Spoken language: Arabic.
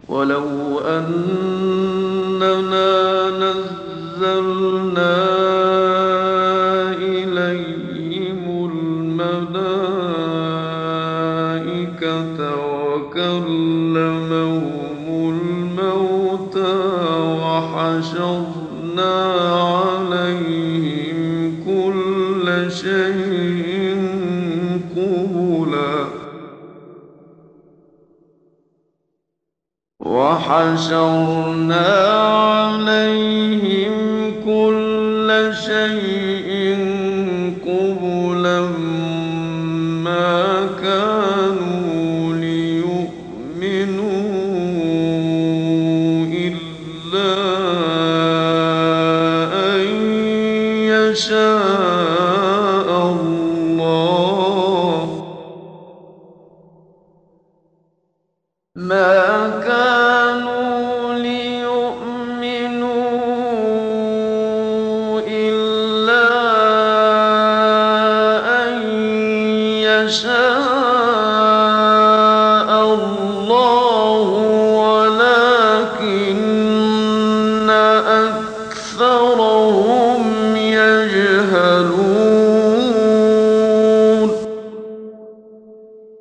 ولو أننا نزلنا إليهم الملائكة وكلمهم الموتى وحشرنا عليهم كل شيء قبلا ما كانوا ليؤمنوا إلا أن يشاء الله ما كان